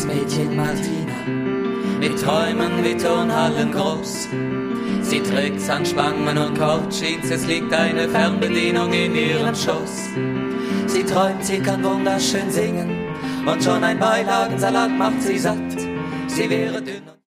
das Mädchen Martina, mit Träumen wie Turnhallen groß. Sie trägt Sandspangen und Coachins, es liegt eine Fernbedienung in ihrem Schoß. Sie träumt, sie kann wunderschön singen und schon ein Beilagensalat macht sie satt. Sie wäre dünn.